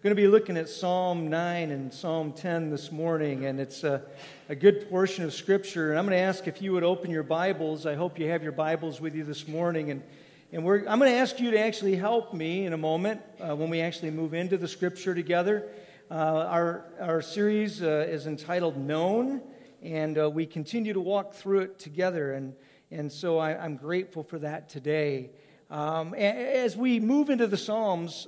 going to be looking at Psalm 9 and Psalm 10 this morning, and it's a good portion of Scripture. And I'm going to ask if you would open your Bibles. I hope you have your Bibles with you this morning. And I'm going to ask you to actually help me in a moment when we actually move into the Scripture together. Our series is entitled Known, and we continue to walk through it together. And so I'm grateful for that today. As we move into the Psalms,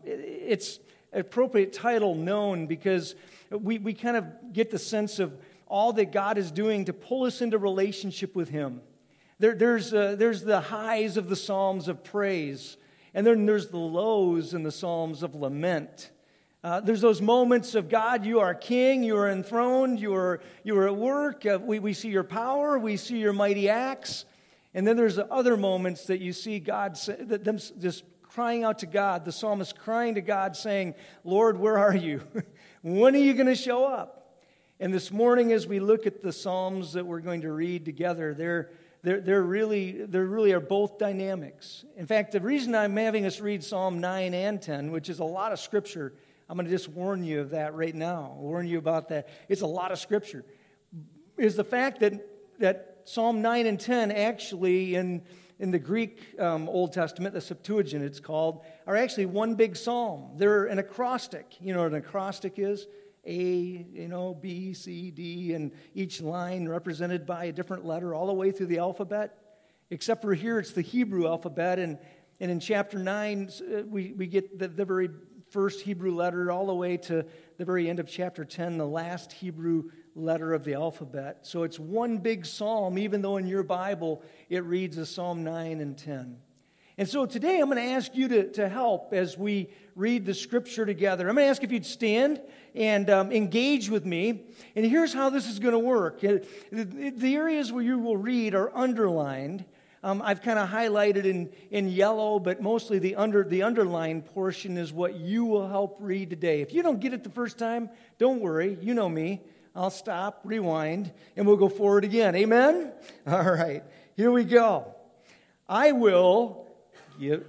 it's appropriate title, Known, because we kind of get the sense of all that God is doing to pull us into relationship with Him. There's the highs of the Psalms of praise, and then there's the lows in the Psalms of lament. There's those moments of God, you are King, you are enthroned, you are at work, we see your power, we see your mighty acts. And then there's other moments that you see God, them just crying out to God, the psalmist crying to God saying, Lord, where are you? When are you going to show up? And this morning as we look at the Psalms that we're going to read together, they're really are both dynamics. In fact, the reason I'm having us read Psalm 9 and 10, which is a lot of Scripture, I'm going to just warn you of that right now, warn you about that. It's a lot of Scripture, is the fact that Psalm 9 and 10 actually in the Greek Old Testament, the Septuagint it's called, are actually one big psalm. They're an acrostic. You know what an acrostic is? A, B, C, D, and each line represented by a different letter all the way through the alphabet. Except for here, it's the Hebrew alphabet, and in chapter 9, we get the very first Hebrew letter all the way to the very end of chapter 10, the last Hebrew letter of the alphabet. So it's one big psalm, even though in your Bible it reads as Psalm 9 and 10. And so today I'm going to ask you to help as we read the Scripture together. I'm going to ask if you'd stand and engage with me. And here's how this is going to work. The areas where you will read are underlined. I've kind of highlighted in yellow, but mostly the underlined portion is what you will help read today. If you don't get it the first time, don't worry. You know me. I'll stop, rewind, and we'll go forward again. Amen? All right. Here we go. I will give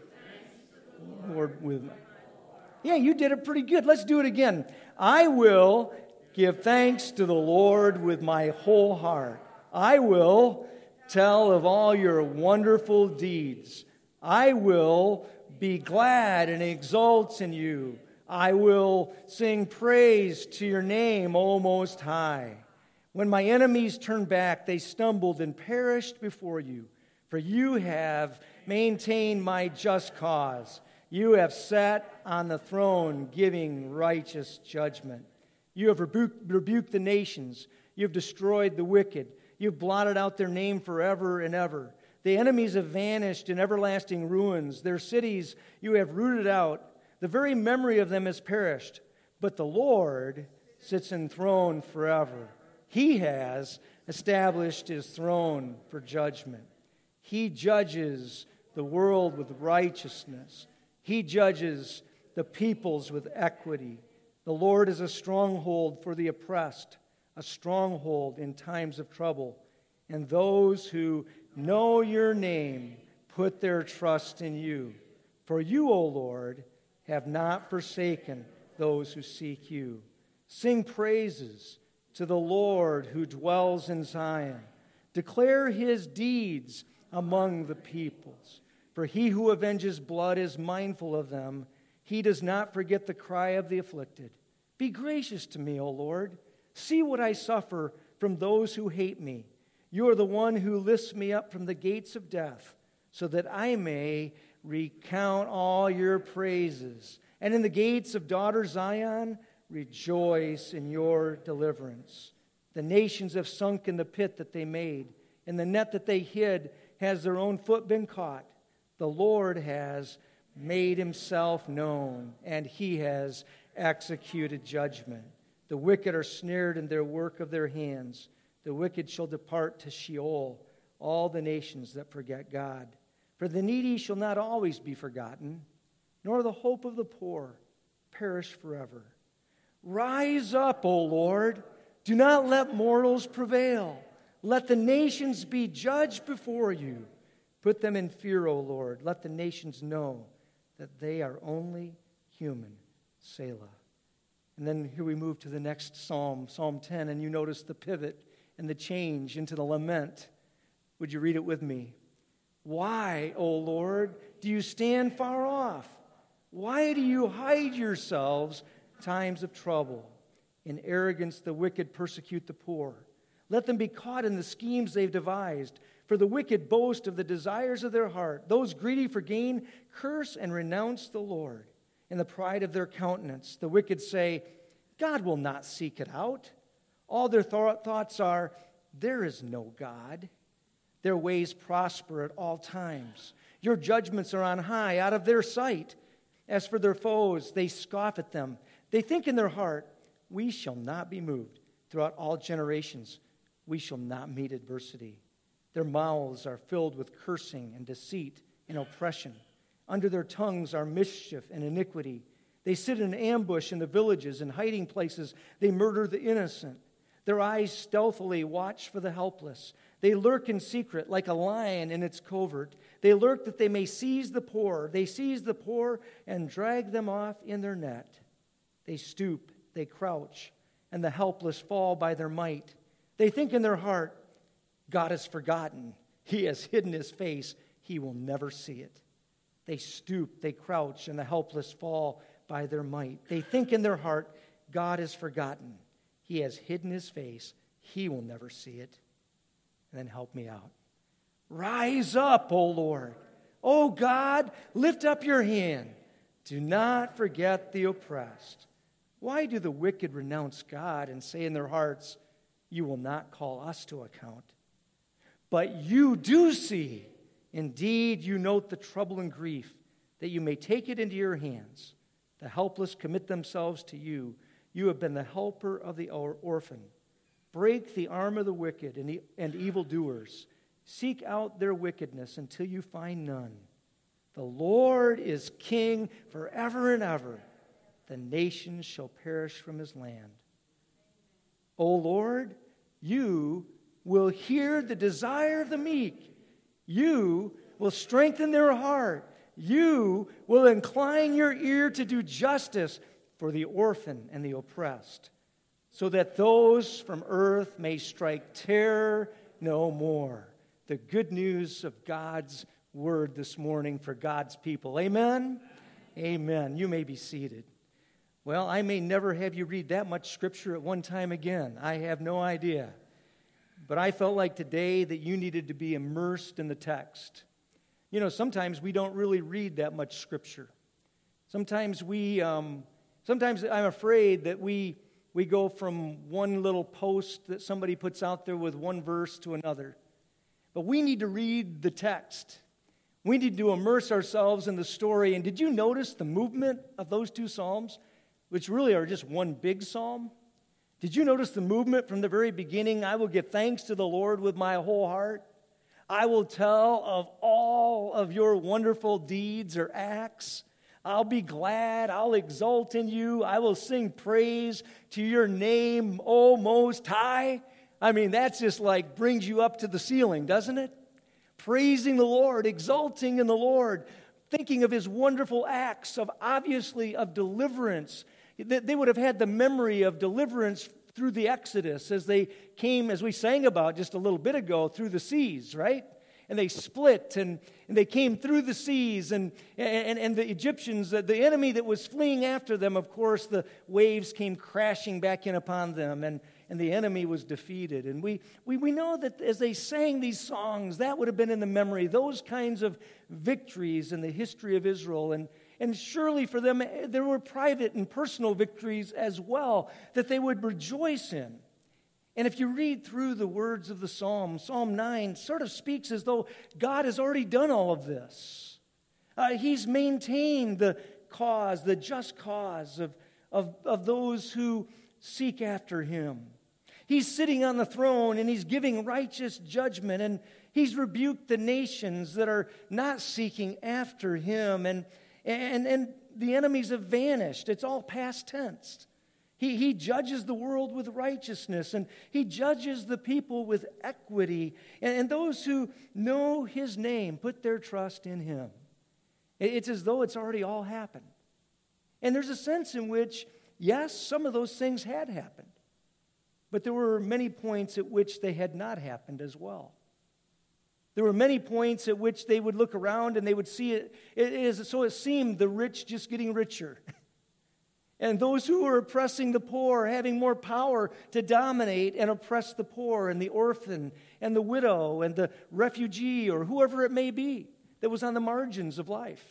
Lord with. Yeah, you did it pretty good. Let's do it again. I will give thanks to the Lord with my whole heart. I will tell of all your wonderful deeds. I will be glad and exult in you. I will sing praise to your name, O Most High. When my enemies turned back, they stumbled and perished before you. For you have maintained my just cause. You have sat on the throne giving righteous judgment. You have rebuked the nations. You have destroyed the wicked. You have blotted out their name forever and ever. The enemies have vanished in everlasting ruins. Their cities you have rooted out. The very memory of them has perished. But the Lord sits enthroned forever. He has established His throne for judgment. He judges the world with righteousness. He judges the peoples with equity. The Lord is a stronghold for the oppressed, a stronghold in times of trouble. And those who know your name put their trust in you. For you, O Lord, have not forsaken those who seek you. Sing praises to the Lord who dwells in Zion. Declare His deeds among the peoples. For He who avenges blood is mindful of them. He does not forget the cry of the afflicted. Be gracious to me, O Lord. See what I suffer from those who hate me. You are the one who lifts me up from the gates of death, so that I may recount all your praises. And in the gates of daughter Zion, rejoice in your deliverance. The nations have sunk in the pit that they made. In the net that they hid has their own foot been caught. The Lord has made Himself known, and He has executed judgment. The wicked are snared in their work of their hands. The wicked shall depart to Sheol, all the nations that forget God. For the needy shall not always be forgotten, nor the hope of the poor perish forever. Rise up, O Lord. Do not let mortals prevail. Let the nations be judged before you. Put them in fear, O Lord. Let the nations know that they are only human. Selah. And then here we move to the next psalm, Psalm 10, and you notice the pivot and the change into the lament. Would you read it with me? Why, O Lord, do you stand far off? Why do you hide yourselves times of trouble? In arrogance the wicked persecute the poor. Let them be caught in the schemes they've devised. For the wicked boast of the desires of their heart. Those greedy for gain curse and renounce the Lord. In the pride of their countenance, the wicked say, God will not seek it out. All their thoughts are, there is no God. Their ways prosper at all times. Your judgments are on high, out of their sight. As for their foes, they scoff at them. They think in their heart, we shall not be moved. Throughout all generations, we shall not meet adversity. Their mouths are filled with cursing and deceit and oppression. Under their tongues are mischief and iniquity. They sit in ambush in the villages and hiding places. They murder the innocent. Their eyes stealthily watch for the helpless. They lurk in secret like a lion in its covert. They lurk that they may seize the poor. They seize the poor and drag them off in their net. They stoop, they crouch, and the helpless fall by their might. They think in their heart, God has forgotten. He has hidden his face. He will never see it. They stoop, they crouch, and the helpless fall by their might. They think in their heart, God has forgotten. He has hidden his face. He will never see it. And then help me out. Rise up, O Lord. O God, lift up your hand. Do not forget the oppressed. Why do the wicked renounce God and say in their hearts, you will not call us to account? But you do see. Indeed, you note the trouble and grief, that you may take it into your hands. The helpless commit themselves to you. You have been the helper of the orphan. Break the arm of the wicked and evildoers. Seek out their wickedness until you find none. The Lord is king forever and ever. The nations shall perish from his land. O Lord, you will hear the desire of the meek. You will strengthen their heart. You will incline your ear to do justice for the orphan and the oppressed, so that those from earth may strike terror no more. The good news of God's word this morning for God's people. Amen? Amen. You may be seated. Well, I may never have you read that much scripture at one time again. I have no idea. But I felt like today that you needed to be immersed in the text. You know, sometimes we don't really read that much scripture. Sometimes I'm afraid that we go from one little post that somebody puts out there with one verse to another. But we need to read the text. We need to immerse ourselves in the story. And did you notice the movement of those two psalms, which really are just one big psalm? Did you notice the movement from the very beginning? I will give thanks to the Lord with my whole heart. I will tell of all of your wonderful deeds or acts. I'll be glad. I'll exult in you. I will sing praise to your name, O Most High. I mean, that's just like brings you up to the ceiling, doesn't it? Praising the Lord, exulting in the Lord, thinking of his wonderful acts of deliverance. They would have had the memory of deliverance through the Exodus as they came, as we sang about just a little bit ago, through the seas, right? And they split and they came through the seas and the Egyptians, the enemy that was fleeing after them, of course, the waves came crashing back in upon them and the enemy was defeated. And we know that as they sang these songs, that would have been in the memory, those kinds of victories in the history of Israel. And surely for them, there were private and personal victories as well that they would rejoice in. And if you read through the words of the Psalm, Psalm 9 sort of speaks as though God has already done all of this. He's maintained the cause, the just cause of those who seek after him. He's sitting on the throne and he's giving righteous judgment, and he's rebuked the nations that are not seeking after him, and the enemies have vanished. It's all past tense. He judges the world with righteousness, and he judges the people with equity. And those who know his name put their trust in him. It's as though it's already all happened. And there's a sense in which, yes, some of those things had happened. But there were many points at which they had not happened as well. There were many points at which they would look around and they would see so it seemed the rich just getting richer. And those who were oppressing the poor, having more power to dominate and oppress the poor and the orphan and the widow and the refugee or whoever it may be that was on the margins of life.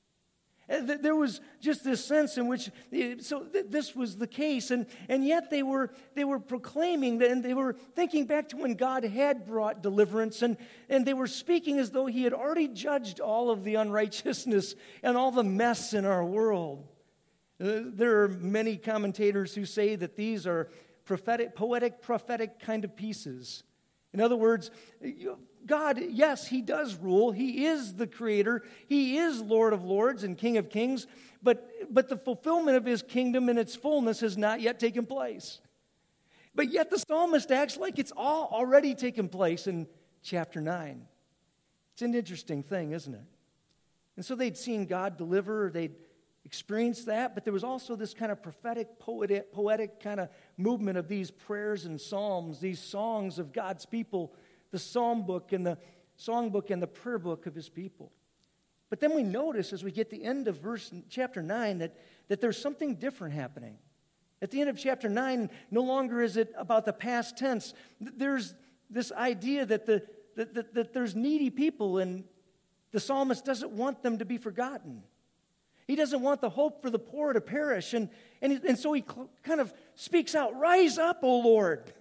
There was just this sense in which, this was the case, and yet they were proclaiming that, and they were thinking back to when God had brought deliverance, and they were speaking as though He had already judged all of the unrighteousness and all the mess in our world. There are many commentators who say that these are poetic, prophetic kind of pieces. In other words, God, yes, He does rule. He is the Creator. He is Lord of Lords and King of Kings. But the fulfillment of His kingdom in its fullness has not yet taken place. But yet the psalmist acts like it's all already taken place in chapter 9. It's an interesting thing, isn't it? And so they'd seen God deliver. They'd experienced that. But there was also this kind of prophetic, poetic kind of movement of these prayers and psalms, these songs of God's people, the psalm book and the songbook and the prayer book of His people. But then we notice as we get to the end of chapter 9 that there's something different happening. At the end of chapter 9, no longer is it about the past tense. There's this idea that there's needy people, and the psalmist doesn't want them to be forgotten. He doesn't want the hope for the poor to perish. And so he kind of speaks out, "Rise up, O Lord.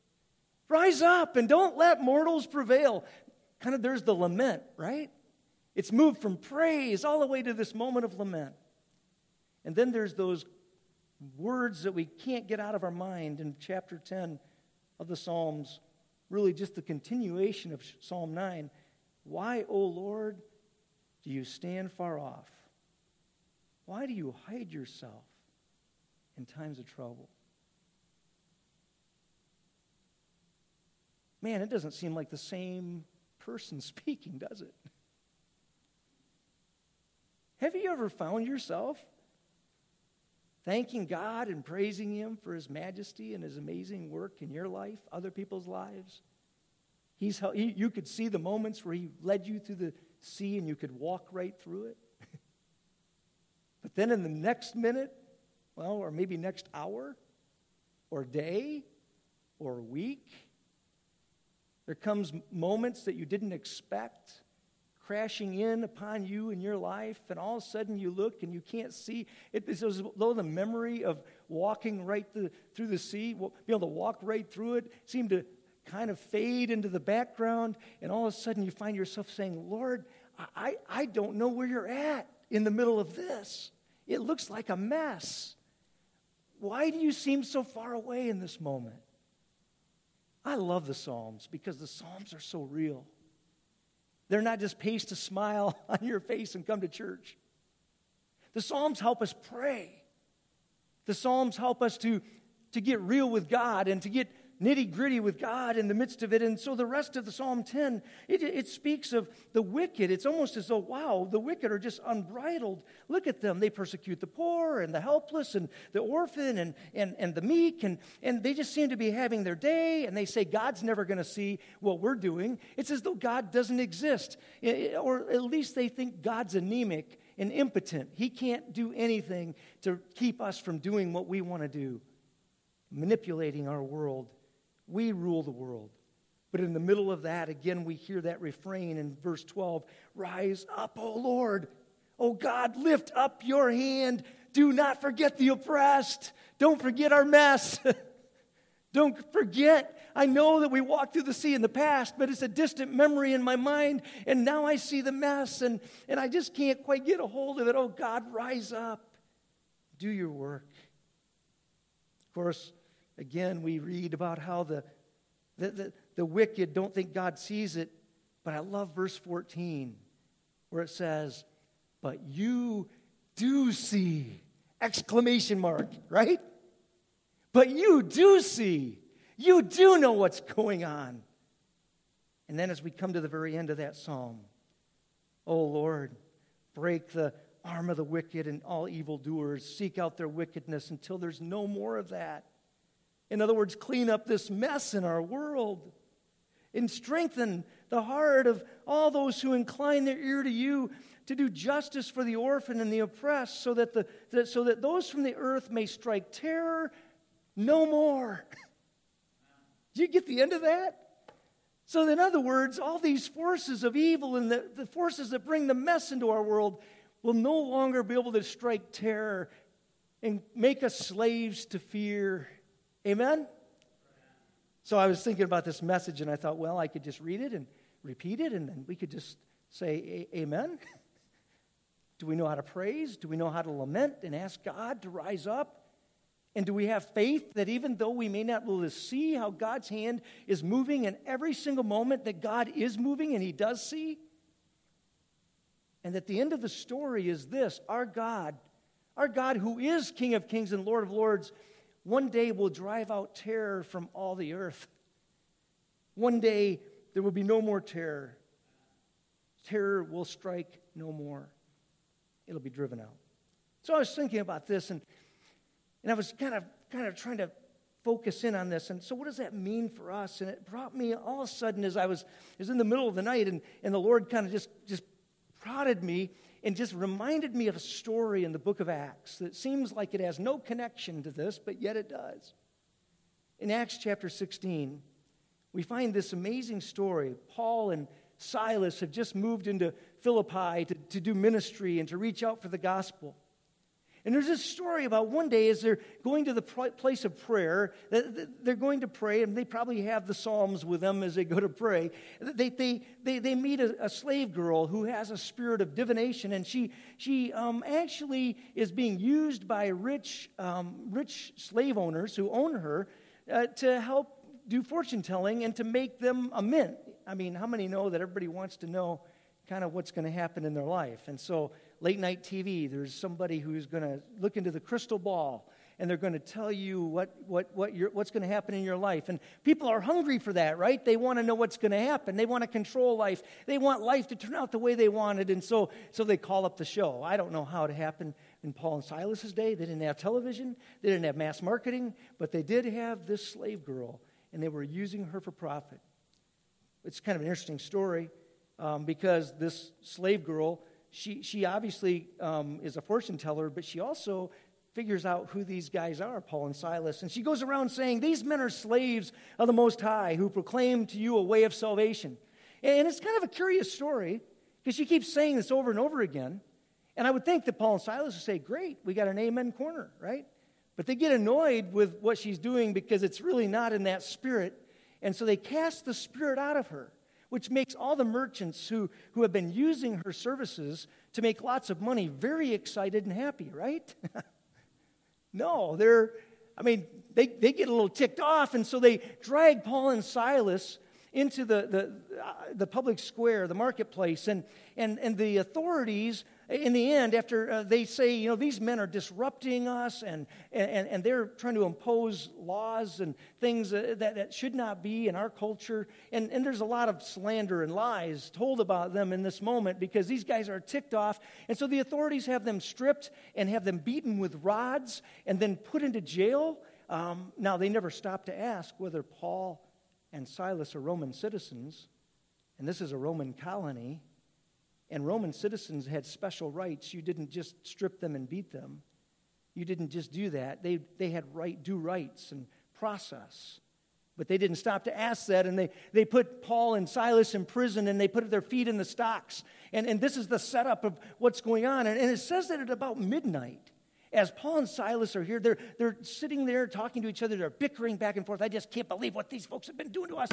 Rise up and don't let mortals prevail." Kind of there's the lament, right? It's moved from praise all the way to this moment of lament. And then there's those words that we can't get out of our mind in chapter 10 of the Psalms, really just the continuation of Psalm 9. "Why, O Lord, do you stand far off? Why do you hide yourself in times of trouble?" Man, it doesn't seem like the same person speaking, does it? Have you ever found yourself thanking God and praising Him for His majesty and His amazing work in your life, other people's lives? You could see the moments where He led you through the sea and you could walk right through it. But then in the next minute, or maybe next hour, or day, or week, there comes moments that you didn't expect crashing in upon you in your life, and all of a sudden you look and you can't see. It's as though the memory of walking right through the sea, being able to walk right through it, seemed to kind of fade into the background, and all of a sudden you find yourself saying, "Lord, I don't know where you're at in the middle of this. It looks like a mess. Why do you seem so far away in this moment?" I love the Psalms because the Psalms are so real. They're not just paste a smile on your face and come to church. The Psalms help us pray. The Psalms help us to get real with God and to get nitty-gritty with God in the midst of it. And so the rest of the Psalm 10, it speaks of the wicked. It's almost as though, wow, the wicked are just unbridled. Look at them. They persecute the poor and the helpless and the orphan and the meek. And they just seem to be having their day. And they say God's never going to see what we're doing. It's as though God doesn't exist. Or at least they think God's anemic and impotent. He can't do anything to keep us from doing what we want to do, manipulating our world. We rule the world. But in the middle of that, again, we hear that refrain in verse 12. "Rise up, O Lord. O God, lift up your hand. Do not forget the oppressed." Don't forget our mess. Don't forget. I know that we walked through the sea in the past, but it's a distant memory in my mind. And now I see the mess, and I just can't quite get a hold of it. Oh God, rise up. Do your work. Of course, again, we read about how the wicked don't think God sees it. But I love verse 14 where it says, "But you do see!" Exclamation mark, right? But you do see. You do know what's going on. And then as we come to the very end of that psalm, "Oh Lord, break the arm of the wicked and all evildoers. Seek out their wickedness until there's no more of that. In other words, clean up this mess in our world and strengthen the heart of all those who incline their ear to you, to do justice for the orphan and the oppressed, so that those from the earth may strike terror no more. Do you get the end of that? So in other words, all these forces of evil and the forces that bring the mess into our world will no longer be able to strike terror and make us slaves to fear. Amen? So I was thinking about this message, and I thought, well, I could just read it and repeat it, and then we could just say amen. Do we know how to praise? Do we know how to lament and ask God to rise up? And do we have faith that even though we may not be able to see how God's hand is moving in every single moment, that God is moving and He does see? And that the end of the story is this: our God who is King of Kings and Lord of Lords, one day will drive out terror from all the earth. One day there will be no more terror. Terror will strike no more. It'll be driven out. So I was thinking about this, and I was kind of trying to focus in on this. And so what does that mean for us? And it brought me all of a sudden, as I was in the middle of the night, and the Lord kind of just prodded me and just reminded me of a story in the book of Acts that seems like it has no connection to this, but yet it does. In Acts chapter 16, we find this amazing story. Paul and Silas have just moved into Philippi to do ministry and to reach out for the gospel. And there's this story about one day as they're going to the place of prayer, they're going to pray, and they probably have the Psalms with them as they go to pray. They meet a slave girl who has a spirit of divination, and she actually is being used by rich slave owners who own her to help do fortune telling and to make them a mint. I mean, how many know that everybody wants to know kind of what's going to happen in their life? And so late night TV, there's somebody who's going to look into the crystal ball, and they're going to tell you what's going to happen in your life. And people are hungry for that, right? They want to know what's going to happen. They want to control life. They want life to turn out the way they want it. And so they call up the show. I don't know how it happened in Paul and Silas's day. They didn't have television. They didn't have mass marketing. But they did have this slave girl, and they were using her for profit. It's kind of an interesting story because this slave girl, she obviously is a fortune teller, but she also figures out who these guys are, Paul and Silas. And she goes around saying, "These men are slaves of the Most High who proclaim to you a way of salvation." And it's kind of a curious story because she keeps saying this over and over again. And I would think that Paul and Silas would say, "Great, we got an amen corner," right? But they get annoyed with what she's doing because it's really not in that spirit. And so they cast the spirit out of her, which makes all the merchants who have been using her services to make lots of money very excited and happy, right? No, they get a little ticked off, and so they drag Paul and Silas into the public square, the marketplace, and the authorities, in the end, after they say, these men are disrupting us, and they're trying to impose laws and things that should not be in our culture, and there's a lot of slander and lies told about them in this moment because these guys are ticked off, and so the authorities have them stripped and have them beaten with rods and then put into jail. Now, they never stop to ask whether Paul and Silas are Roman citizens, and this is a Roman colony, and Roman citizens had special rights. You didn't just strip them and beat them. You didn't just do that. They had due rights and process. But they didn't stop to ask that, and they put Paul and Silas in prison, and they put their feet in the stocks. And this is the setup of what's going on. And it says that at about midnight, as Paul and Silas are here, they're sitting there talking to each other. They're bickering back and forth. I just can't believe what these folks have been doing to us.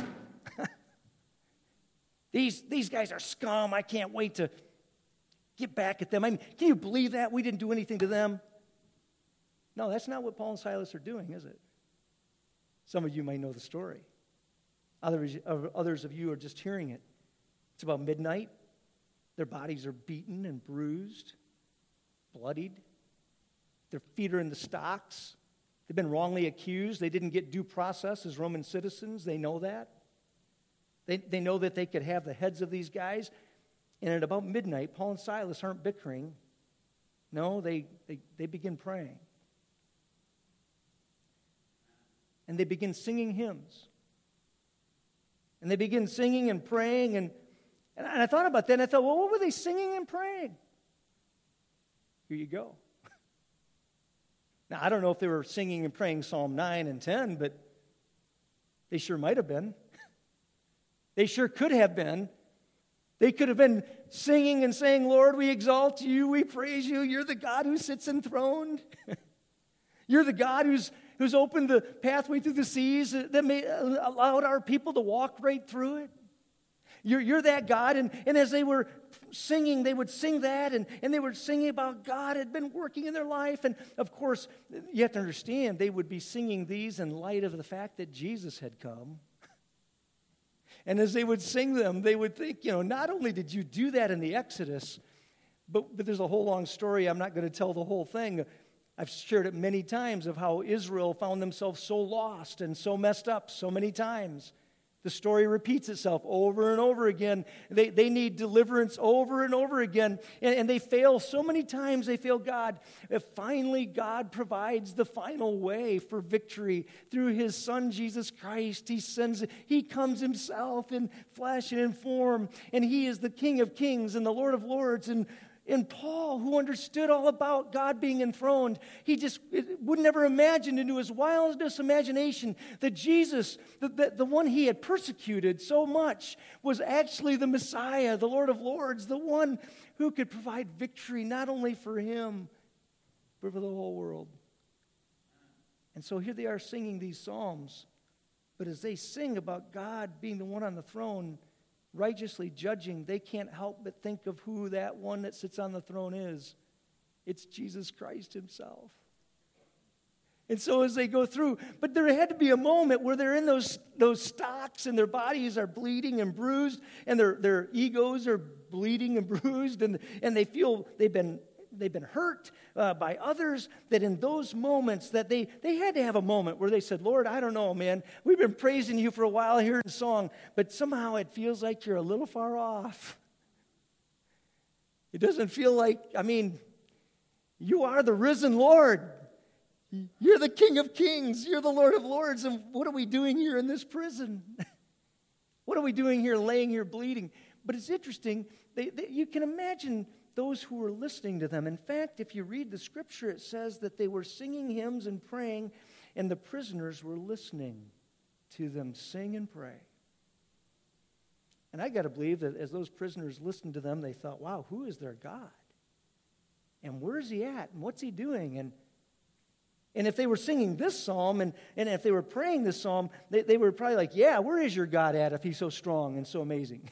These guys are scum. I can't wait to get back at them. I mean, can you believe that? We didn't do anything to them. No, that's not what Paul and Silas are doing, is it? Some of you might know the story. Others of you are just hearing it. It's about midnight. Their bodies are beaten and bruised, bloodied. Their feet are in the stocks. They've been wrongly accused. They didn't get due process as Roman citizens. They know that. They know that they could have the heads of these guys. And at about midnight, Paul and Silas aren't bickering. No, they begin praying. And they begin singing hymns. And they begin singing and praying. And I thought about that, and I thought, well, what were they singing and praying? Here you go. Now, I don't know if they were singing and praying Psalm 9 and 10, but they sure might have been. They sure could have been. They could have been singing and saying, Lord, we exalt you, we praise you. You're the God who sits enthroned. You're the God who's opened the pathway through the seas that allowed our people to walk right through it. You're that God. And as they were singing, they would sing that, and they were singing about God had been working in their life. And of course, you have to understand, they would be singing these in light of the fact that Jesus had come. And as they would sing them, they would think, not only did you do that in the Exodus, but there's a whole long story. I'm not going to tell the whole thing. I've shared it many times of how Israel found themselves so lost and so messed up so many times. The story repeats itself over and over again. They need deliverance over and over again. And they fail so many times, they fail God. Finally, God provides the final way for victory through his Son, Jesus Christ. He comes himself in flesh and in form. And he is the King of kings and the Lord of lords. And Paul, who understood all about God being enthroned, he just would never imagine into his wildest imagination that Jesus, the one he had persecuted so much, was actually the Messiah, the Lord of lords, the one who could provide victory not only for him, but for the whole world. And so here they are singing these psalms. But as they sing about God being the one on the throne, righteously judging, they can't help but think of who that one that sits on the throne is. It's Jesus Christ himself. And so as they go through, but there had to be a moment where they're in those stocks and their bodies are bleeding and bruised and their egos are bleeding and bruised and they feel they've been hurt by others, that in those moments that they had to have a moment where they said, Lord, I don't know, man. We've been praising you for a while here in song, but somehow it feels like you're a little far off. It doesn't feel like, you are the risen Lord. You're the King of kings. You're the Lord of lords. And what are we doing here in this prison? What are we doing here laying here bleeding? But it's interesting. You can imagine those who were listening to them. In fact, if you read the scripture, it says that they were singing hymns and praying, and the prisoners were listening to them sing and pray. And I got to believe that as those prisoners listened to them, they thought, wow, who is their God? And where's he at? And what's he doing? And if they were singing this psalm, and if they were praying this psalm, they were probably like, yeah, where is your God at if he's so strong and so amazing?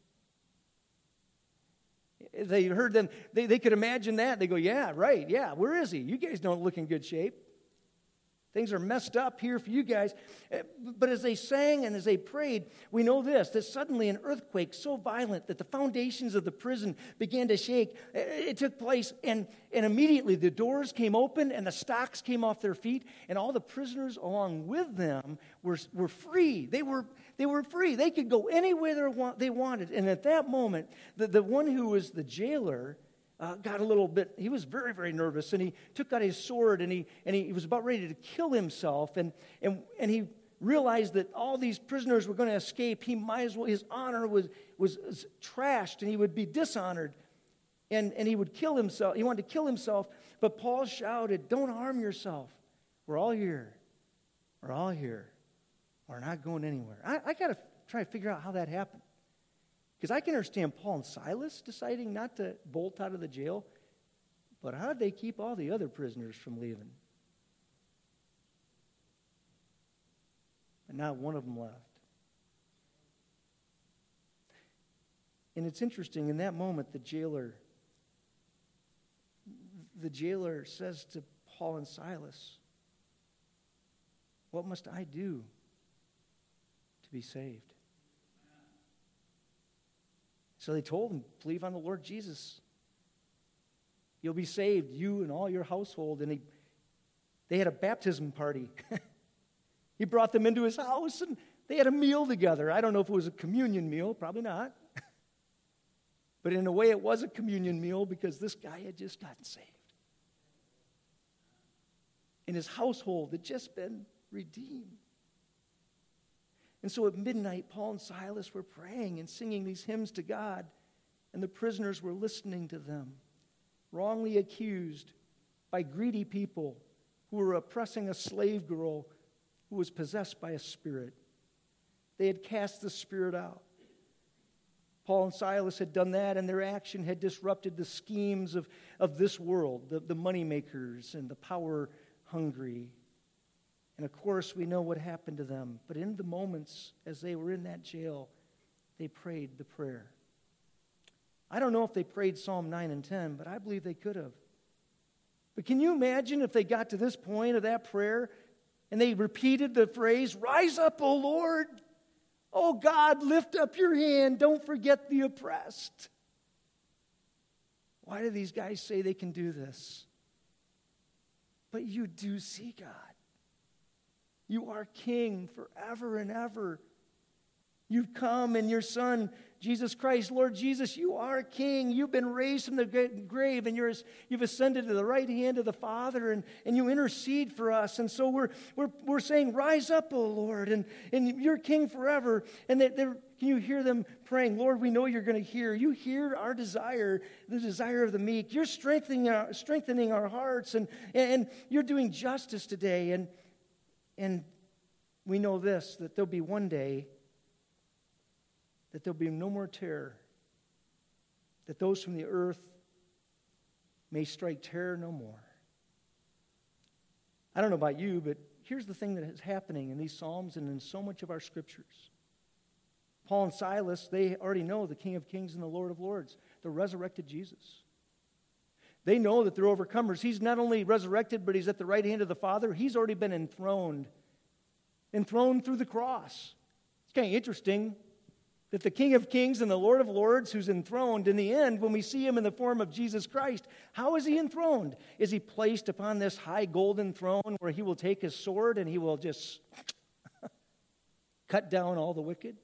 They heard them, they could imagine that. They go, yeah, right, yeah, where is he? You guys don't look in good shape. Things are messed up here for you guys. But as they sang and as they prayed, we know this, that suddenly an earthquake so violent that the foundations of the prison began to shake. It took place, and immediately the doors came open and the stocks came off their feet, and all the prisoners along with them were free. They were free. They could go anywhere they wanted. And at that moment, the one who was the jailer got a little bit, he was very, very nervous, and he took out his sword, and he was about ready to kill himself, and he realized that all these prisoners were going to escape. He might as well, his honor was trashed, and he would be dishonored, and he would kill himself. He wanted to kill himself, but Paul shouted, don't harm yourself. We're all here. We're all here. We're not going anywhere. I got to try to figure out how that happened. Because I can understand Paul and Silas deciding not to bolt out of the jail, but how did they keep all the other prisoners from leaving? And not one of them left. And it's interesting, in that moment, the jailer says to Paul and Silas, what must I do to be saved? So they told him, believe on the Lord Jesus. You'll be saved, you and all your household. And they had a baptism party. He brought them into his house, and they had a meal together. I don't know if it was a communion meal, probably not. But in a way, it was a communion meal because this guy had just gotten saved. and his household had just been redeemed. And so at midnight, Paul and Silas were praying and singing these hymns to God, and the prisoners were listening to them, wrongly accused by greedy people who were oppressing a slave girl who was possessed by a spirit. They had cast the spirit out. Paul and Silas had done that, and their action had disrupted the schemes of this world, the moneymakers and the power-hungry. And of course, we know what happened to them. But in the moments as they were in that jail, they prayed the prayer. I don't know if they prayed Psalm 9 and 10, but I believe they could have. But can you imagine if they got to this point of that prayer and they repeated the phrase, "Rise up, O Lord. Oh God, lift up your hand. Don't forget the oppressed." Why do these guys say they can do this? But you do see God. You are King forever and ever. You've come in your Son, Jesus Christ. Lord Jesus, you are King. You've been raised from the grave, and you've ascended to the right hand of the Father, and you intercede for us. And so we're saying, "Rise up, O Lord, and you're King forever." And can you hear them praying? Lord, we know you're going to hear. You hear our desire, the desire of the meek. You're strengthening our hearts, and you're doing justice today. And we know this, that there'll be one day that there'll be no more terror, that those from the earth may strike terror no more. I don't know about you, but here's the thing that is happening in these Psalms and in so much of our scriptures. Paul and Silas, they already know the King of Kings and the Lord of Lords, the resurrected Jesus. They know that they're overcomers. He's not only resurrected, but he's at the right hand of the Father. He's already been enthroned through the cross. It's kind of interesting that the King of Kings and the Lord of Lords, who's enthroned, in the end, when we see him in the form of Jesus Christ, how is he enthroned? Is he placed upon this high golden throne where he will take his sword and he will just cut down all the wicked?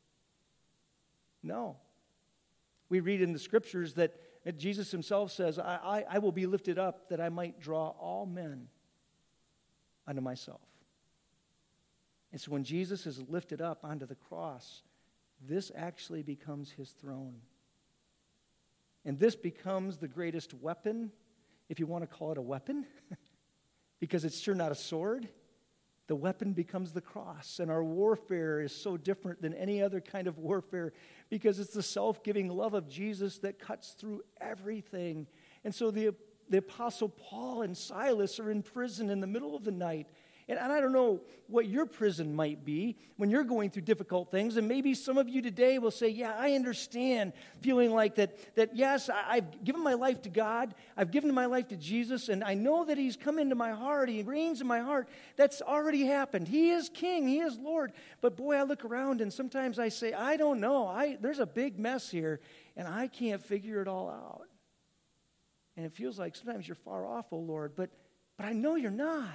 No. We read in the scriptures that Jesus himself says, I will be lifted up that I might draw all men unto myself. And so when Jesus is lifted up onto the cross, this actually becomes his throne. And this becomes the greatest weapon, if you want to call it a weapon, because it's sure not a sword. The weapon becomes the cross. And our warfare is so different than any other kind of warfare because it's the self-giving love of Jesus that cuts through everything. And so the Apostle Paul and Silas are in prison in the middle of the night. And I don't know what your prison might be when you're going through difficult things. And maybe some of you today will say, yeah, I understand feeling like that yes, I've given my life to God. I've given my life to Jesus. And I know that he's come into my heart. He reigns in my heart. That's already happened. He is King. He is Lord. But boy, I look around and sometimes I say, I don't know. There's a big mess here. And I can't figure it all out. And it feels like sometimes you're far off, oh Lord. But I know you're not.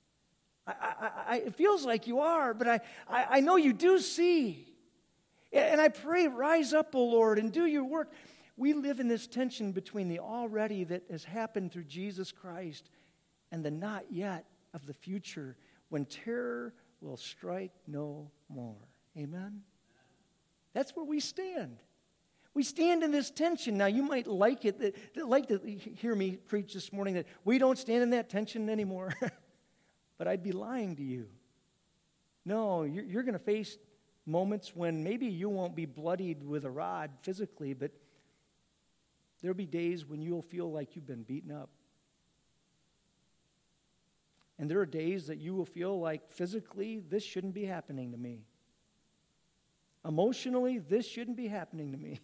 It feels like you are, but I know you do see. And I pray, rise up, O Lord, and do your work. We live in this tension between the already that has happened through Jesus Christ and the not yet of the future when terror will strike no more. Amen? That's where we stand. We stand in this tension. Now, you might like to hear me preach this morning that we don't stand in that tension anymore. But I'd be lying to you. No, you're going to face moments when maybe you won't be bloodied with a rod physically, but there'll be days when you'll feel like you've been beaten up. And there are days that you will feel like physically, this shouldn't be happening to me. Emotionally, this shouldn't be happening to me.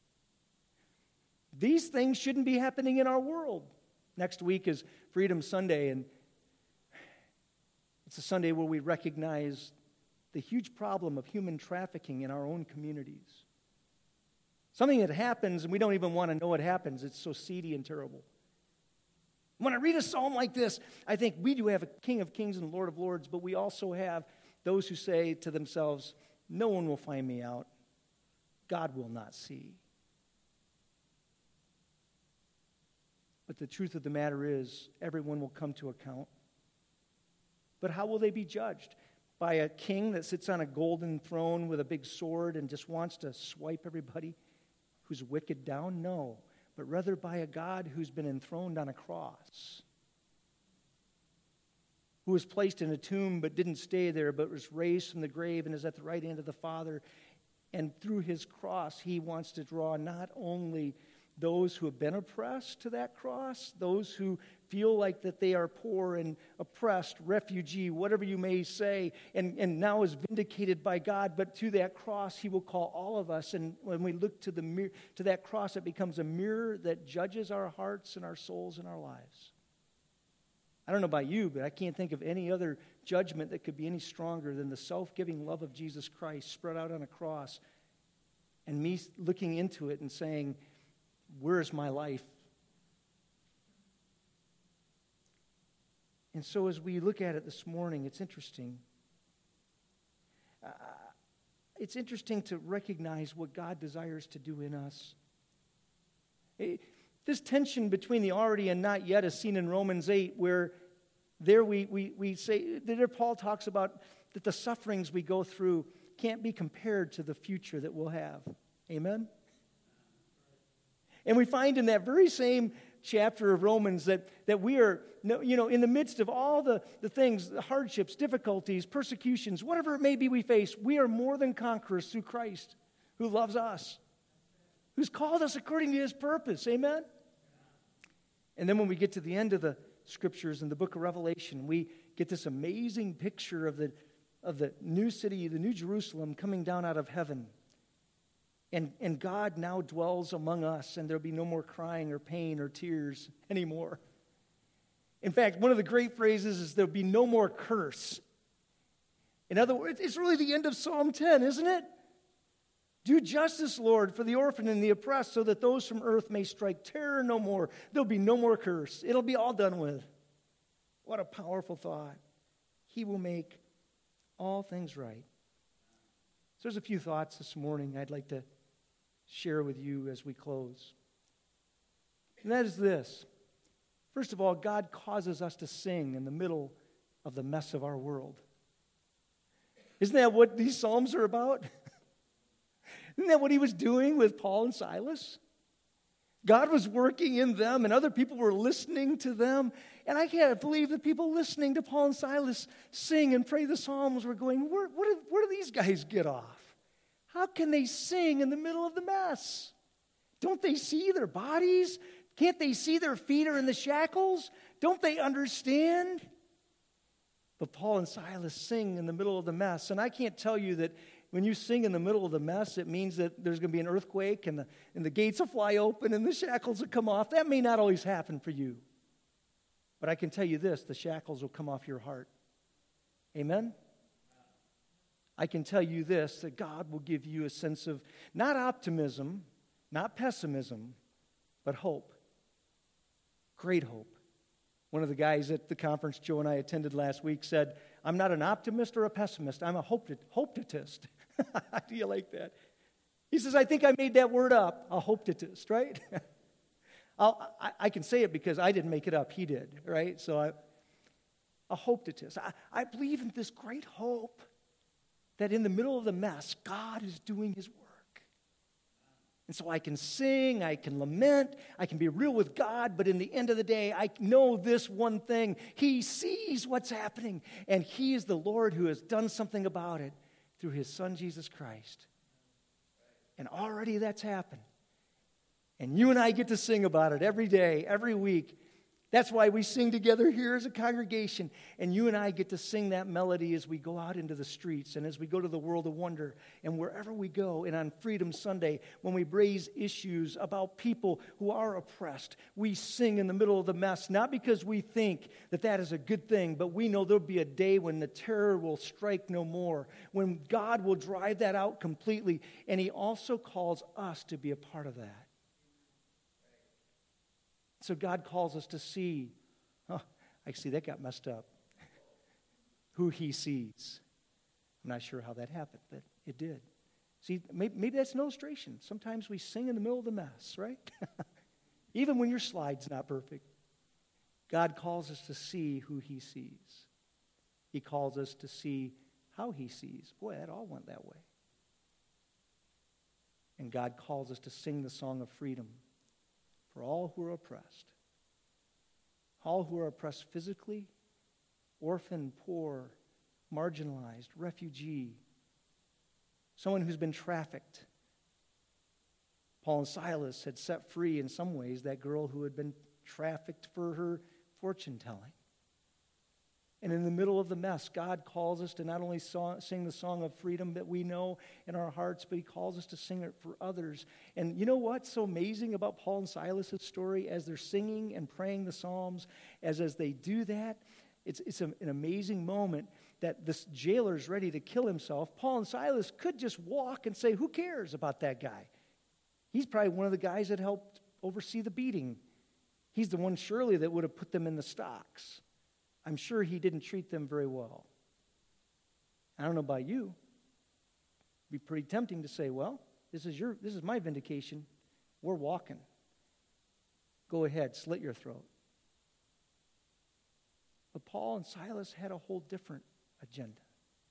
These things shouldn't be happening in our world. Next week is Freedom Sunday, and it's a Sunday where we recognize the huge problem of human trafficking in our own communities. Something that happens and we don't even want to know it happens. It's so seedy and terrible. When I read a psalm like this, I think we do have a King of Kings and Lord of Lords, but we also have those who say to themselves, no one will find me out. God will not see. But the truth of the matter is, everyone will come to account. But how will they be judged? By a king that sits on a golden throne with a big sword and just wants to swipe everybody who's wicked down? No, but rather by a God who's been enthroned on a cross, who was placed in a tomb but didn't stay there, but was raised from the grave and is at the right hand of the Father. And through his cross, he wants to draw not only those who have been oppressed to that cross, those who feel like that they are poor and oppressed, refugee, whatever you may say, and now is vindicated by God, but to that cross, he will call all of us. And when we look to to that cross, it becomes a mirror that judges our hearts and our souls and our lives. I don't know about you, but I can't think of any other judgment that could be any stronger than the self-giving love of Jesus Christ spread out on a cross, and me looking into it and saying, where is my life? And so as we look at it this morning, it's interesting. It's interesting to recognize what God desires to do in us. This tension between the already and not yet is seen in Romans 8, where there we say, there Paul talks about that the sufferings we go through can't be compared to the future that we'll have. Amen? And we find in that very same chapter of Romans that we are, in the midst of all the things, the hardships, difficulties, persecutions, whatever it may be we face, we are more than conquerors through Christ who loves us, who's called us according to his purpose. Amen? And then when we get to the end of the scriptures in the book of Revelation, we get this amazing picture of the new city, the new Jerusalem coming down out of heaven. And God now dwells among us, and there'll be no more crying or pain or tears anymore. In fact, one of the great phrases is there'll be no more curse. In other words, it's really the end of Psalm 10, isn't it? Do justice, Lord, for the orphan and the oppressed, so that those from earth may strike terror no more. There'll be no more curse. It'll be all done with. What a powerful thought. He will make all things right. So there's a few thoughts this morning I'd like to share with you as we close. And that is this. First of all, God causes us to sing in the middle of the mess of our world. Isn't that what these Psalms are about? Isn't that what he was doing with Paul and Silas? God was working in them, and other people were listening to them. And I can't believe that people listening to Paul and Silas sing and pray the Psalms were going, where do these guys get off? How can they sing in the middle of the mess? Don't they see their bodies? Can't they see their feet are in the shackles? Don't they understand? But Paul and Silas sing in the middle of the mess. And I can't tell you that when you sing in the middle of the mess, it means that there's going to be an earthquake and the gates will fly open and the shackles will come off. That may not always happen for you. But I can tell you this, the shackles will come off your heart. Amen? I can tell you this, that God will give you a sense of not optimism, not pessimism, but hope. Great hope. One of the guys at the conference Joe and I attended last week said, I'm not an optimist or a pessimist. I'm a hope-tatist. Do you like that? He says, I think I made that word up, a hope-tatist, right? I can say it because I didn't make it up. He did, right? So a hope-tatist. I believe in this great hope that in the middle of the mess, God is doing his work. And so I can sing, I can lament, I can be real with God, but in the end of the day, I know this one thing. He sees what's happening, and he is the Lord who has done something about it through his Son, Jesus Christ. And already that's happened. And you and I get to sing about it every day, every week. That's why we sing together here as a congregation. And you and I get to sing that melody as we go out into the streets and as we go to the world of wonder and wherever we go. And on Freedom Sunday, when we raise issues about people who are oppressed, we sing in the middle of the mess, not because we think that that is a good thing, but we know there'll be a day when the terror will strike no more, when God will drive that out completely. And he also calls us to be a part of that. So God calls us to see, I see that got messed up, who he sees. I'm not sure how that happened, but it did. See, maybe that's an illustration. Sometimes we sing in the middle of the mess, right? Even when your slide's not perfect. God calls us to see who he sees. He calls us to see how he sees. Boy, that all went that way. And God calls us to sing the song of freedom for all who are oppressed. All who are oppressed physically, orphan, poor, marginalized, refugee, someone who's been trafficked. Paul and Silas had set free in some ways that girl who had been trafficked for her fortune-telling. And in the middle of the mess, God calls us to not only sing the song of freedom that we know in our hearts, but he calls us to sing it for others. And you know what's so amazing about Paul and Silas' story? As they're singing and praying the Psalms, as they do that, it's an amazing moment that this jailer's ready to kill himself. Paul and Silas could just walk and say, who cares about that guy? He's probably one of the guys that helped oversee the beating. He's the one surely that would have put them in the stocks. I'm sure he didn't treat them very well. I don't know about you. It'd be pretty tempting to say, well, this is my vindication. We're walking. Go ahead, slit your throat. But Paul and Silas had a whole different agenda.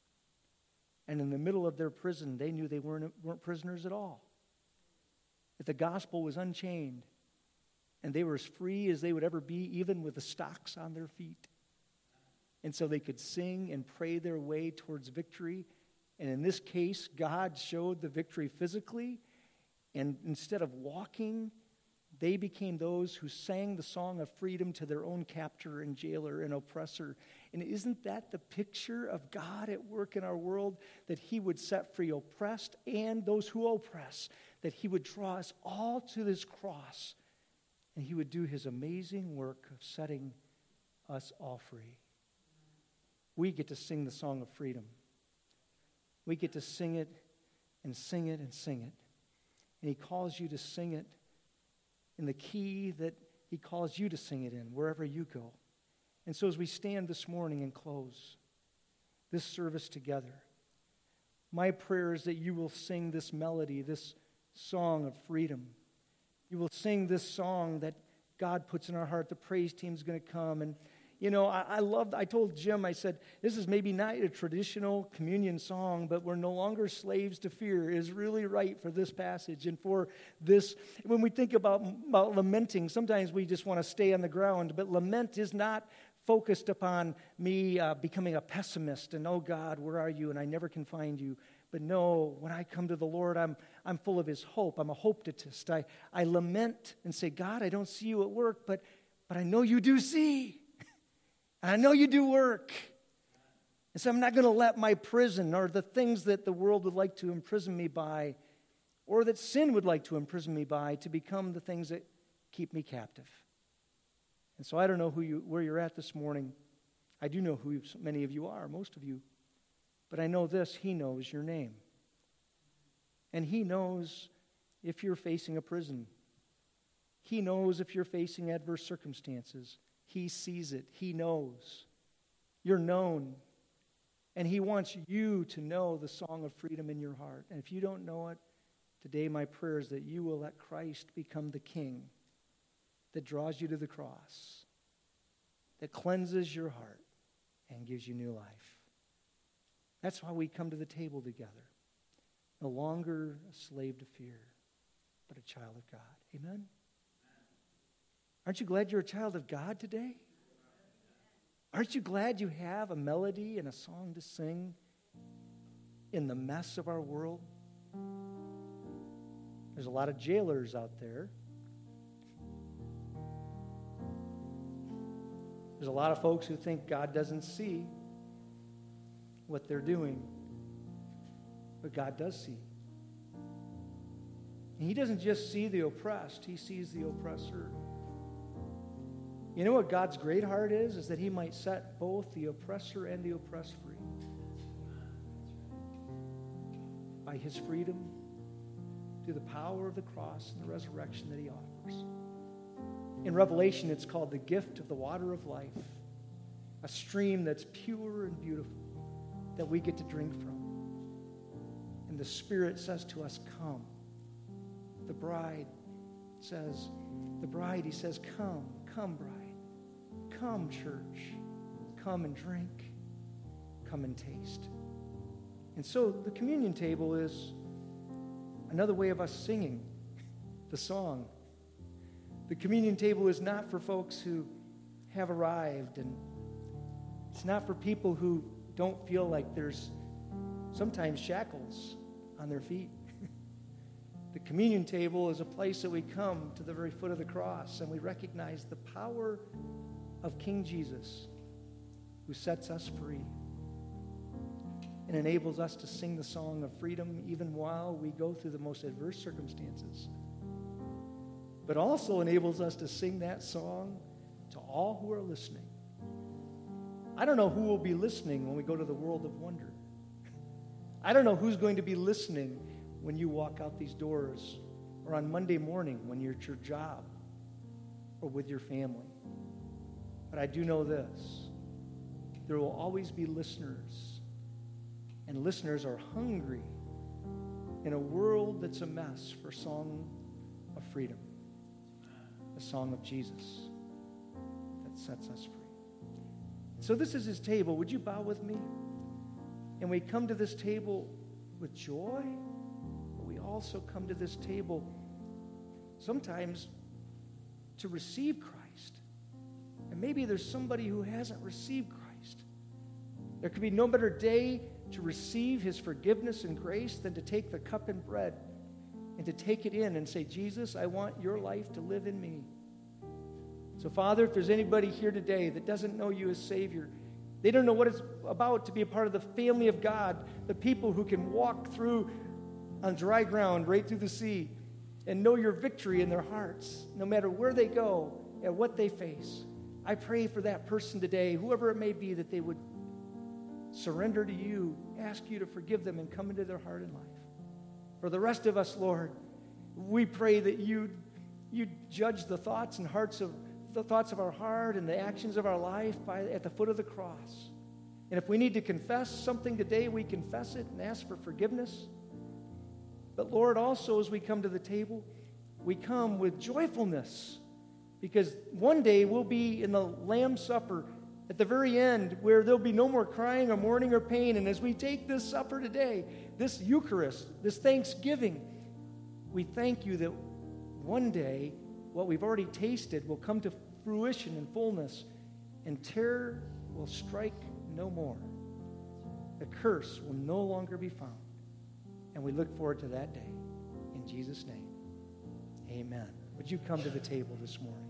And in the middle of their prison, they knew they weren't prisoners at all. That the gospel was unchained. And they were as free as they would ever be, even with the stocks on their feet. And so they could sing and pray their way towards victory. And in this case, God showed the victory physically. And instead of walking, they became those who sang the song of freedom to their own captor and jailer and oppressor. And isn't that the picture of God at work in our world? That he would set free oppressed and those who oppress. That he would draw us all to this cross. And he would do his amazing work of setting us all free. We get to sing the song of freedom. We get to sing it and sing it and sing it. And he calls you to sing it in the key that he calls you to sing it in, wherever you go. And so as we stand this morning and close this service together, my prayer is that you will sing this melody, this song of freedom. You will sing this song that God puts in our heart. The praise team's going to come. And you know, I told Jim, I said, this is maybe not a traditional communion song, but we're no longer slaves to fear is really right for this passage. And for this, when we think about lamenting, sometimes we just want to stay on the ground, but lament is not focused upon me becoming a pessimist and, oh God, where are you? And I never can find you. But no, when I come to the Lord, I'm full of his hope. I'm a hope-tatist. I lament and say, God, I don't see you at work, but I know you do see. And I know you do work. And so I'm not going to let my prison or the things that the world would like to imprison me by or that sin would like to imprison me by to become the things that keep me captive. And so I don't know where you're at this morning. I do know who many of you are, most of you. But I know this, he knows your name. And he knows if you're facing a prison. He knows if you're facing adverse circumstances. He sees it. He knows. You're known. And he wants you to know the song of freedom in your heart. And if you don't know it, today my prayer is that you will let Christ become the King that draws you to the cross, that cleanses your heart and gives you new life. That's why we come to the table together. No longer a slave to fear, but a child of God. Amen? Aren't you glad you're a child of God today? Aren't you glad you have a melody and a song to sing in the mess of our world? There's a lot of jailers out there. There's a lot of folks who think God doesn't see what they're doing. But God does see. And he doesn't just see the oppressed, he sees the oppressor. You know what God's great heart is? Is that he might set both the oppressor and the oppressed free. By his freedom, through the power of the cross and the resurrection that he offers. In Revelation, it's called the gift of the water of life. A stream that's pure and beautiful that we get to drink from. And the Spirit says to us, come. The bride, he says, come, bride. Come, church. Come and drink. come and taste. And so the communion table is another way of us singing the song. The communion table is not for folks who have arrived, and it's not for people who don't feel like there's sometimes shackles on their feet. The communion table is a place that we come to the very foot of the cross, and we recognize the power of King Jesus, who sets us free and enables us to sing the song of freedom even while we go through the most adverse circumstances, but also enables us to sing that song to all who are listening. I don't know who will be listening when we go to the world of wonder. I don't know who's going to be listening when you walk out these doors, or on Monday morning when you're at your job or with your family. But I do know this: there will always be listeners, and listeners are hungry in a world that's a mess for a song of freedom, a song of Jesus that sets us free. So this is his table. Would you bow with me? And we come to this table with joy, but we also come to this table sometimes to receive Christ. And maybe there's somebody who hasn't received Christ. There could be no better day to receive his forgiveness and grace than to take the cup and bread and to take it in and say, Jesus, I want your life to live in me. So, Father, if there's anybody here today that doesn't know you as Savior, they don't know what it's about to be a part of the family of God, the people who can walk through on dry ground right through the sea and know your victory in their hearts, no matter where they go and what they face. I pray for that person today, whoever it may be, that they would surrender to you, ask you to forgive them, and come into their heart and life. For the rest of us, Lord, we pray that you judge the thoughts and the thoughts of our heart and the actions of our life at the foot of the cross. And if we need to confess something today, we confess it and ask for forgiveness. But Lord, also as we come to the table, we come with joyfulness, because one day we'll be in the Lamb's Supper at the very end, where there'll be no more crying or mourning or pain. And as we take this supper today, this Eucharist, this Thanksgiving, we thank you that one day what we've already tasted will come to fruition and fullness, and terror will strike no more. The curse will no longer be found. And we look forward to that day. In Jesus' name, amen. Would you come to the table this morning?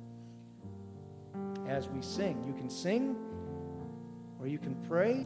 As we sing, you can sing or you can pray.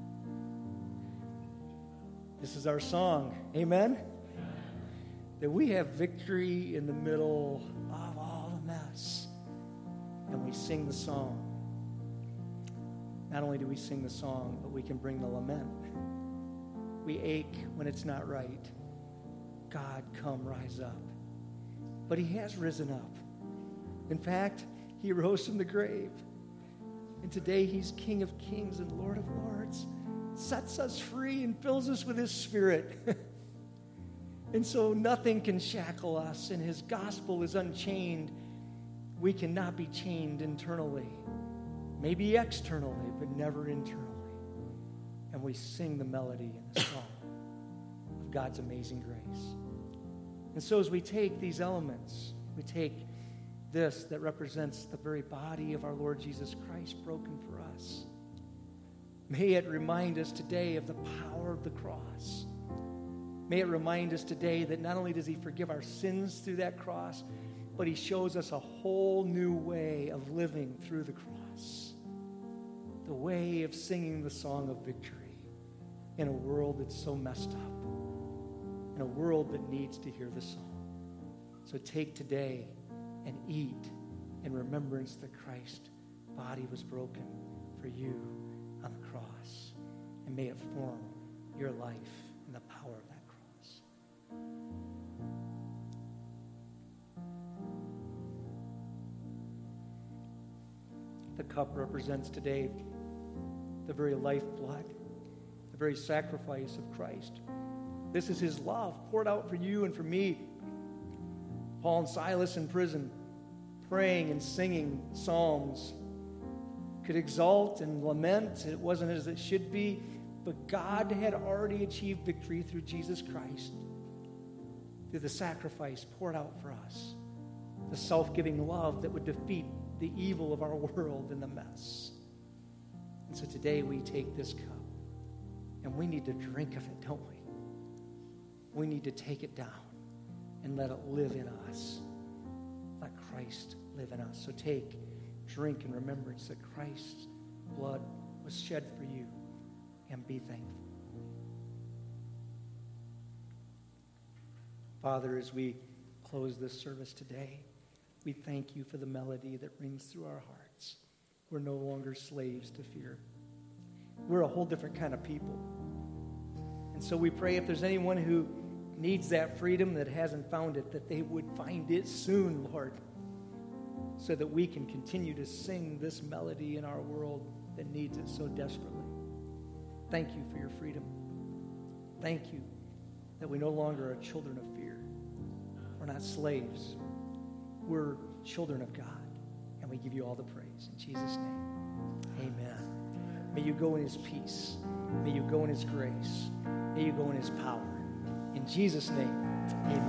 This is our song, amen? That we have victory in the middle of all the mess. And we sing the song. Not only do we sing the song, but we can bring the lament. We ache when it's not right. God, come, rise up. But he has risen up. In fact, he rose from the grave. And today he's King of Kings and Lord of Lords. Sets us free and fills us with his Spirit. And so nothing can shackle us, and his gospel is unchained. We cannot be chained internally. Maybe externally, but never internally. And we sing the melody in the song of God's amazing grace. And so as we take these elements, we take this that represents the very body of our Lord Jesus Christ broken for us. May it remind us today of the power of the cross. May it remind us today that not only does he forgive our sins through that cross, but he shows us a whole new way of living through the cross. The way of singing the song of victory in a world that's so messed up, in a world that needs to hear the song. So take today and eat in remembrance that Christ's body was broken for you on the cross. And may it form your life in the power of that cross. The cup represents today the very lifeblood, the very sacrifice of Christ. This is his love poured out for you and for me. Paul and Silas in prison, praying and singing psalms, could exalt and lament. It wasn't as it should be, But God had already achieved victory through Jesus Christ, through the sacrifice poured out for us, the self-giving love that would defeat the evil of our world and the mess. And so today we take this cup, and we need to drink of it, don't we? We need to take it down and let it live in us. Let Christ live in us. So take, drink in remembrance that Christ's blood was shed for you, and be thankful. Father, as we close this service today, we thank you for the melody that rings through our hearts. We're no longer slaves to fear. We're a whole different kind of people. And so we pray if there's anyone who needs that freedom that hasn't found it, that they would find it soon, Lord, so that we can continue to sing this melody in our world that needs it so desperately. Thank you for your freedom. Thank you that we no longer are children of fear. We're not slaves. We're children of God, and we give you all the praise. In Jesus' name, amen. May you go in his peace. May you go in his grace. May you go in his power. In Jesus' name, amen.